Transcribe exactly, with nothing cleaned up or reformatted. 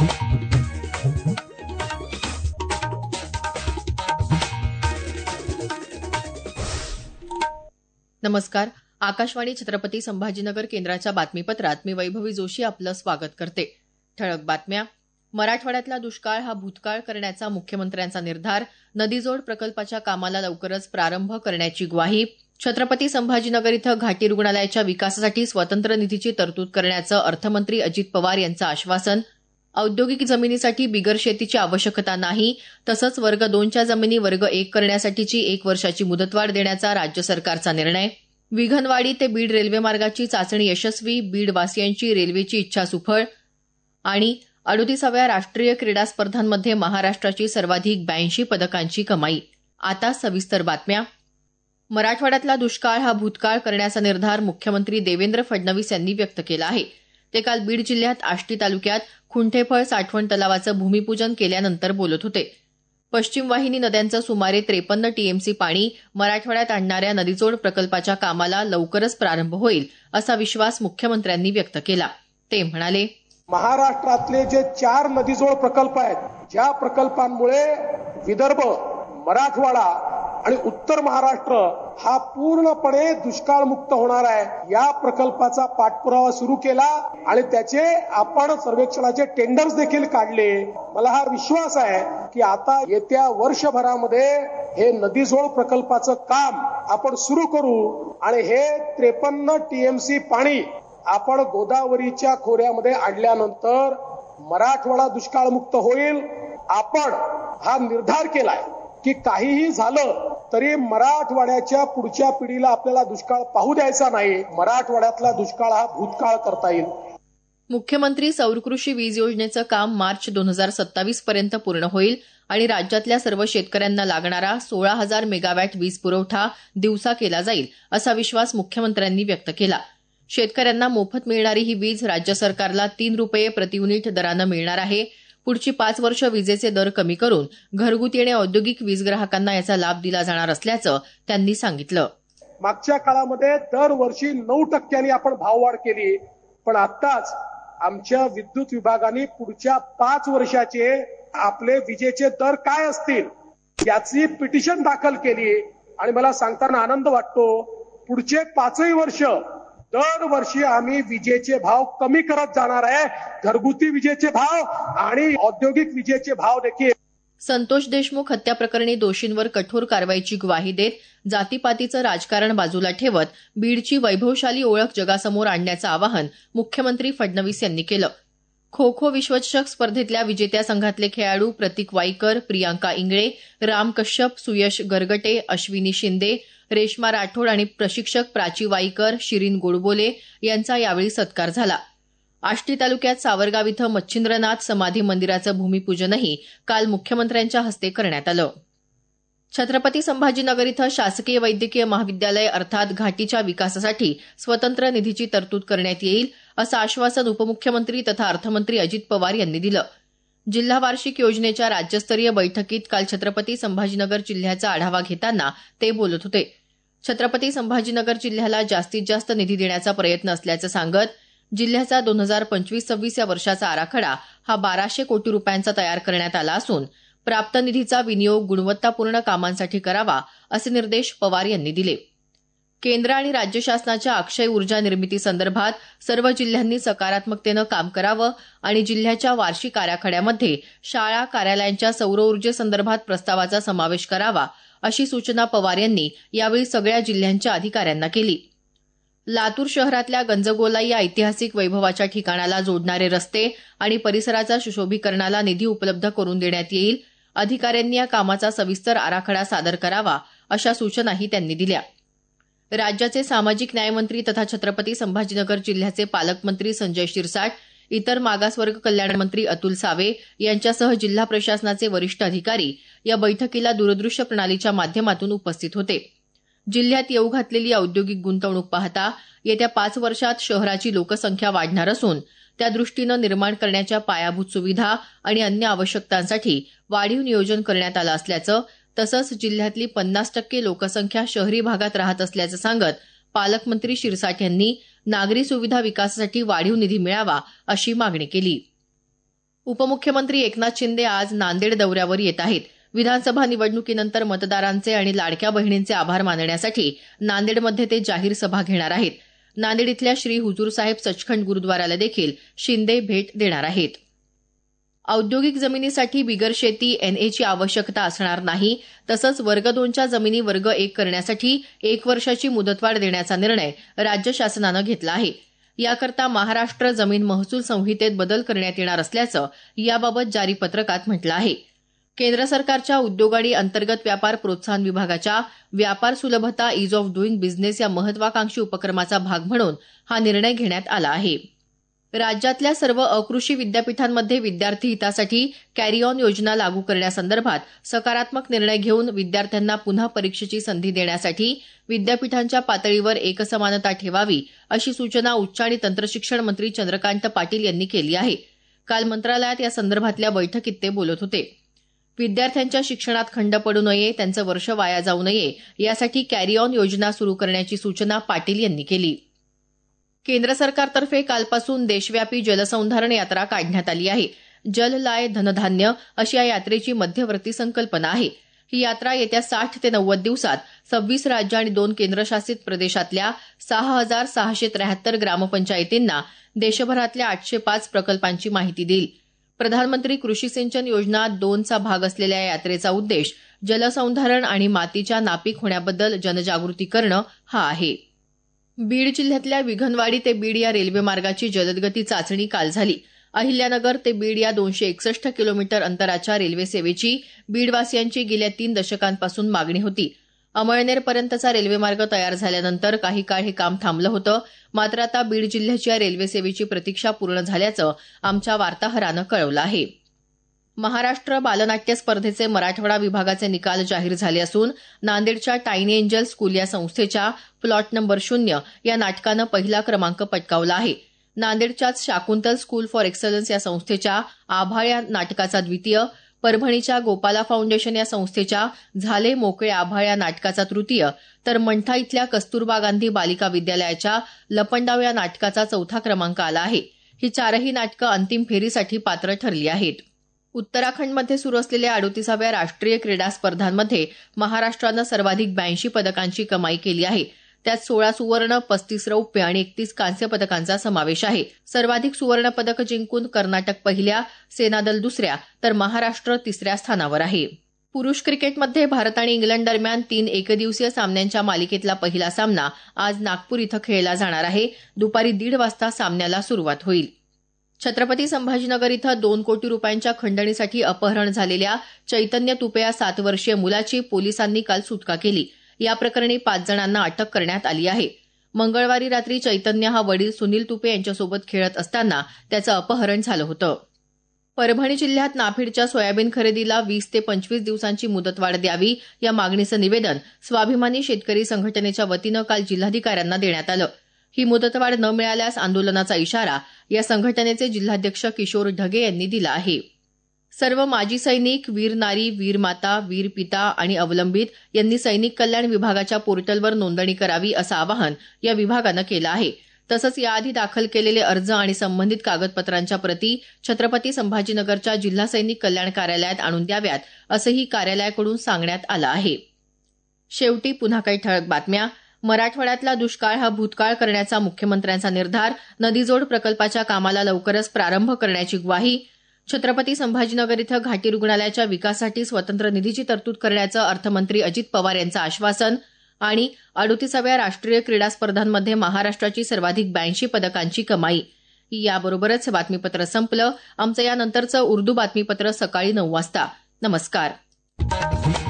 नमस्कार. आकाशवाणी छत्रपती संभाजीनगर केंद्राच्या बातमीपत्रात मी वैभवी जोशी आपलं स्वागत करते. ठळक बातम्या. मराठवाड्यातला दुष्काळ हा भूतकाळ करण्याचा मुख्यमंत्र्यांचा निर्धार. नदीजोड प्रकल्पाच्या कामाला लवकरच प्रारंभ करण्याची ग्वाही. छत्रपती संभाजीनगर इथं घाटी रुग्णालयाच्या विकासासाठी स्वतंत्र निधीची तरतूद करण्याचं अर्थमंत्री अजित पवार यांचं आश्वासन. औद्योगिक जमिनीसाठी बिगर शेतीची आवश्यकता नाही, तसंच वर्ग दोनच्या जमिनी वर्ग एक करण्यासाठीची एक वर्षाची मुदतवाढ देण्याचा राज्य सरकारचा निर्णय. विघनवाडी ते बीड रेल्वेमार्गाची चाचणी यशस्वी. बीडवासियांची रेल्वेची इच्छा सुफळ. आणि अडोतीसाव्या राष्ट्रीय क्रीडा स्पर्धांमध्ये महाराष्ट्राची सर्वाधिक ब्याऐंशी पदकांची कमाई. आता सविस्तर बातम्या. मराठवाड्यातला दुष्काळ हा भूतकाळ करण्याचा निर्धार मुख्यमंत्री देवेंद्र फडणवीस यांनी व्यक्त केला आहे. ते काल बीड जिल्ह्यात आष्टी तालुक्यात खुंठेफळ साठवण तलावाचं भूमिपूजन केल्यानंतर बोलत होते. पश्चिम वाहिनी नद्यांचं सुमारे त्रेपन्न टीएमसी पाणी मराठवाड्यात आणणाऱ्या नदीजोड प्रकल्पाच्या कामाला लवकरच प्रारंभ होईल, असा विश्वास मुख्यमंत्र्यांनी व्यक्त केला. ते म्हणाले, महाराष्ट्रातले जे चार नदीजोड प्रकल्प आहेत, ज्या प्रकल्पांमुळे विदर्भ, मराठवाडा आणि उत्तर महाराष्ट्र हा पूर्णपणे दुष्काळमुक्त होणार आहे, या प्रकल्पाचा पाठपुरावा सुरू केला आणि त्याचे आपण सर्वेक्षणाचे टेंडर्स देखील काढले. मला हा विश्वास आहे की आता येत्या वर्षभरामध्ये हे नदीजोड प्रकल्पाचं काम आपण सुरू करू आणि हे त्रेपन्न टीएमसी पाणी आपण गोदावरीच्या खोऱ्यामध्ये आणल्यानंतर मराठवाडा दुष्काळमुक्त होईल. आपण हा निर्धार केलाय की काहीही झालं तरी मराठवाड्याच्या पुढच्या पिढीला आपल्याला दुष्काळ पाहू द्यायचा नाही. मराठवाड्यातला दुष्काळ हा भूतकाळ करता येईल. मुख्यमंत्री सौर कृषी वीज योजनेचं काम मार्च दोन हजार सत्तावीस पर्यंत पूर्ण होईल आणि राज्यातल्या सर्व शेतकऱ्यांना लागणारा सोळा हजार मेगावॅट वीज पुरवठा दिवसा केला जाईल, असा विश्वास मुख्यमंत्र्यांनी व्यक्त केला. शेतकऱ्यांना मोफत मिळणारी ही वीज राज्य सरकारला तीन रुपये प्रति युनिट दरानं मिळणार आहे. पुढची पाच वर्ष विजेचे दर कमी करून घरगुती आणि औद्योगिक वीज ग्राहकांना याचा लाभ दिला जाणार असल्याचं त्यांनी सांगितलं. मागच्या काळामध्ये दरवर्षी नऊ टक्क्यांनी आपण भाववाढ केली, पण आताच आमच्या विद्युत विभागाने पुढच्या पाच वर्षाचे आपले विजेचे दर काय असतील याची पिटिशन दाखल केली आणि मला सांगताना आनंद वाटतो, पुढचे पाचही वर्ष दरवर्षी आम्ही विजेचे भाव कमी करत जाणार आहे. घरगुती विजेचे भाव आणि औद्योगिक विजेचे भाव देखील. संतोष देशमुख हत्या प्रकरणी दोषींवर कठोर कारवाईची ग्वाही देत जातीपातीचं राजकारण बाजूला ठेवत बीडची वैभवशाली ओळख जगासमोर आणण्याचं आवाहन मुख्यमंत्री फडणवीस यांनी केलं. खो खो विश्वचषक स्पर्धेतल्या विजेत्या संघातले खेळाडू प्रतीक वाईकर, प्रियांका इंगळे, राम कश्यप, सुयश गरगटे, अश्विनी शिंदे, रेश्मा राठोड आणि प्रशिक्षक प्राची वाईकर, शिरीन गोडबोले यांचा यावेळी सत्कार झाला. आष्टी तालुक्यात सावरगाव इथं मच्छिंद्रनाथ समाधी मंदिराचं भूमिपूजनही काल मुख्यमंत्र्यांच्या हस्ते करण्यात आलं. छत्रपती संभाजीनगर इथं शासकीय वैद्यकीय महाविद्यालय अर्थात घाटीच्या विकासासाठी स्वतंत्र निधीची तरतूद करण्यात येईल, असं आश्वासन उपमुख्यमंत्री तथा अर्थमंत्री अजित पवार यांनी दिलं. जिल्हा वार्षिक योजनेच्या राज्यस्तरीय बैठकीत काल छत्रपती संभाजीनगर जिल्ह्याचा आढावा घेताना ते बोलत होते. छत्रपती संभाजीनगर जिल्ह्याला जास्तीत जास्त निधी देण्याचा प्रयत्न असल्याचं सांगत जिल्ह्याचा दोन हजार पंचवीस सव्वीस या वर्षाचा आराखडा हा बाराशे कोटी रुपयांचा तयार करण्यात आला असून प्राप्त निधीचा विनियोग गुणवत्तापूर्ण कामांसाठी करावा, असे निर्देश पवार यांनी दिले. केंद्र आणि राज्य शासनाच्या अक्षय ऊर्जा निर्मितीसंदर्भात सर्व जिल्ह्यांनी सकारात्मकतेनं काम करावं आणि जिल्ह्याच्या वार्षिक आराखड्यामध्ये शाळा कार्यालयांच्या सौर ऊर्जेसंदर्भात प्रस्तावाचा समावेश करावा, अशी सूचना पवार यांनी यावेळी सगळ्या जिल्ह्यांच्या अधिकाऱ्यांना केली. लातूर शहरातल्या गंजगोलाई या ऐतिहासिक वैभवाच्या ठिकाणाला जोडणारे रस्ते आणि परिसराच्या सुशोभीकरणाला निधी उपलब्ध करून देण्यात येईल. अधिकाऱ्यांनी या कामाचा सविस्तर आराखडा सादर करावा, अशा सूचनाही त्यांनी दिल्या. राज्याचे सामाजिक न्यायमंत्री तथा छत्रपती संभाजीनगर जिल्ह्याचे पालकमंत्री संजय शिरसाट, इतर मागासवर्ग कल्याण मंत्री अतुल सावे यांच्यासह जिल्हा प्रशासनाचे वरिष्ठ अधिकारी या बैठकीला दूरदृश्य प्रणालीच्या माध्यमातून उपस्थित होते. जिल्ह्यात येऊ घातलेली औद्योगिक गुंतवणूक पाहता येत्या पाच वर्षात शहराची लोकसंख्या वाढणार असून त्यादृष्टीनं निर्माण करण्याच्या पायाभूत सुविधा आणि अन्य आवश्यकतांसाठी वाढीव नियोजन करण्यात आलं असल्याचं, तसंच जिल्ह्यातली पन्नास टक्के लोकसंख्या शहरी भागात राहत असल्याचं सांगत पालकमंत्री शिरसाट यांनी नागरी सुविधा विकासासाठी वाढीव निधी मिळावा, अशी मागणी केली. उपमुख्यमंत्री एकनाथ शिंदे आज नांदेड दौऱ्यावर येत आहेत. विधानसभा निवडणुकीनंतर मतदारांचे आणि लाडक्या बहिणींचे आभार मानण्यासाठी नांदेडमध्ये ते जाहीर सभा घेणार आहेत. नांदेड इथल्या श्री हुजूर साहेब सचखंड गुरुद्वाराला देखील शिंदे भेट देणार आहेत. औद्योगिक जमिनीसाठी बिगर शेती एनएची आवश्यकता असणार नाही. तसंच वर्ग दोनच्या जमिनी वर्ग एक करण्यासाठी एक वर्षाची मुदतवाढ देण्याचा निर्णय राज्य शासनानं घेतला आहे. याकरता महाराष्ट्र जमीन महसूल संहितेत बदल करण्यात येणार असल्याचं याबाबत जारी पत्रकात म्हटलं आहे. केंद्र सरकारच्या उद्योग आणि अंतर्गत व्यापार प्रोत्साहन विभागाच्या व्यापार सुलभता ईज ऑफ डुईंग बिझनेस या महत्वाकांक्षी उपक्रमाचा भाग म्हणून हा निर्णय घेण्यात आला आहे. राज्यातल्या सर्व अकृषी विद्यापीठांमध्ये विद्यार्थी हितासाठी कॅरी ऑन योजना लागू करण्यासंदर्भात सकारात्मक निर्णय घेऊन विद्यार्थ्यांना पुन्हा परीक्षेची संधी देण्यासाठी विद्यापीठांच्या पातळीवर एकसमानता ठेवावी अशी सूचना उच्च आणि तंत्रशिक्षण मंत्री चंद्रकांत पाटील यांनी केली आहे. काल मंत्रालयात या संदर्भातल्या बैठकीत ते बोलत होते. विद्यार्थ्यांच्या शिक्षणात खंड पडू नये, त्यांचं वर्ष वाया जाऊ नये यासाठी कॅरी ऑन योजना सुरू करण्याची सूचना पाटील यांनी केली. केंद्र सरकारतर्फे कालपासून देशव्यापी जलसंधारण यात्रा काढण्यात आली आहे. जल लाय धनधान्य अशी या यात्रेची मध्यवर्ती संकल्पना आहे. ही यात्रा येत्या साठ ते नव्वद दिवसात सव्वीस राज्य आणि दोन केंद्रशासित प्रदेशातल्या सहा हजार सहाशे त्र्याहत्तर ग्रामपंचायतींना देशभरातल्या आठशे पाच प्रकल्पांची माहिती देईल. प्रधानमंत्री कृषी सिंचन योजना दोनचा भाग असलेल्या या यात्रेचा उद्देश जलसंधारण आणि मातीच्या नापीक होण्याबद्दल जनजागृती करणं हा आहे. बीड जिल्ह्यातल्या विघनवाडी ते बीड या रेल्वे मार्गाची जलदगती चाचणी काल झाली. अहिल्यानगर ते बीड या दोनशे एकसष्ट किलोमीटर अंतराच्या रेल्वे सेवेची बीडवासियांची गेल्या तीन दशकांपासून मागणी होती. अमळनेरपर्यंतचा रेल्वेमार्ग तयार झाल्यानंतर काही काळ हे काम थांबलं होतं. मात्र आता बीड जिल्ह्याची या रेल्वे सेवेची प्रतीक्षा पूर्ण झाल्याचं आमच्या वार्ताहरानं कळवलं आहे. महाराष्ट्र बालनाट्य स्पर्धेचे मराठवाडा विभागाचे निकाल जाहीर झाले असून नांदेडच्या टायनी एंजल स्कूल या संस्थेच्या प्लॉट नंबर शून्य या नाटकानं पहिला क्रमांक पटकावला आहे. नांदेडच्याच शाकुंतल स्कूल फॉर एक्सलन्स या संस्थेच्या आभाळ या नाटकाचा द्वितीय, परभणीच्या गोपाला फाउंडेशन या संस्थेच्या झाले मोकळे आभाळ या नाटकाचा तृतीय, तर मंठा इथल्या कस्तुरबा गांधी बालिका विद्यालयाच्या लपंडाव या नाटकाचा चौथा क्रमांक आला आहे. ही चारही नाटकं अंतिम फेरीसाठी पात्र ठरली आहेत. उत्तराखंडमध्ये सुरू असलेल्या अडोतीसाव्या राष्ट्रीय क्रीडा स्पर्धांमध्ये महाराष्ट्रानं सर्वाधिक ब्याऐंशी पदकांची कमाई केली आहे. त्यात सोळा सुवर्ण, पस्तीस रौप्य आणि एकतीस कांस्य पदकांचा समावेश आहे. सर्वाधिक सुवर्ण पदकं जिंकून कर्नाटक पहिल्या, सेनादल दुसऱ्या तर महाराष्ट्र तिसऱ्या स्थानावर आहे. पुरुष क्रिकेटमध्ये भारत आणि इंग्लंड दरम्यान तीन एकदिवसीय सामन्यांच्या मालिकेतला पहिला सामना आज नागपूर इथं खेळला जाणार आहे. दुपारी दीड वाजता सामन्याला सुरुवात होईल. छत्रपती संभाजीनगर इथं दोन कोटी रुपयांच्या खंडणीसाठी अपहरण झालेल्या चैतन्य तुपे या सात वर्षीय मुलाची पोलिसांनी काल सुटका केली. या प्रकरणी पाच जणांना अटक करण्यात आली आहे. मंगळवारी रात्री चैतन्य हा वडील सुनील तुपे यांच्यासोबत खेळत असताना त्याचं अपहरण झालं होतं. परभणी जिल्ह्यात नाफेडच्या सोयाबीन खरेदीला वीस ते पंचवीस दिवसांची मुदतवाढ द्यावी या मागणीचं निवेदन स्वाभिमानी शेतकरी संघटनेच्या वतीनं काल जिल्हाधिकाऱ्यांना देण्यात आलं. ही मुदतवाढ न मिळाल्यास आंदोलनाचा इशारा या संघटनेचे जिल्हाध्यक्ष किशोर ढगे यांनी दिला आहे. सर्व माजी सैनिक, वीर नारी, वीर माता, वीर पिता आणि अवलंबित यांनी सैनिक कल्याण विभागाच्या पोर्टलवर नोंदणी करावी असं आवाहन या विभागानं केलं आहे. तसंच याआधी दाखल केलेले अर्ज आणि संबंधित कागदपत्रांच्या प्रती छत्रपती संभाजीनगरच्या जिल्हा सैनिक कल्याण कार्यालयात आणून द्याव्यात असंही कार्यालयाकडून सांगण्यात आलं आहे. शेवटी पुन्हा काही ठळक बातम्या. मराठवाड्यातला दुष्काळ हा भूतकाळ करण्याचा मुख्यमंत्र्यांचा निर्धार. नदीजोड प्रकल्पाच्या कामाला लवकरच प्रारंभ करण्याची ग्वाही. छत्रपती संभाजीनगर इथं घाटी रुग्णालयाच्या विकासासाठी स्वतंत्र निधीची तरतूद करण्याचं अर्थमंत्री अजित पवार यांचं आश्वासन. आणि अडोतीसाव्या राष्ट्रीय क्रीडा स्पर्धांमध्ये महाराष्ट्राची सर्वाधिक ब्याऐंशी पदकांची कमाई. याबरोबरच बातमीपत्र संपलं. आमचं यानंतरचं उर्दू बातमीपत्र सकाळी नऊ वाजता. नमस्कार.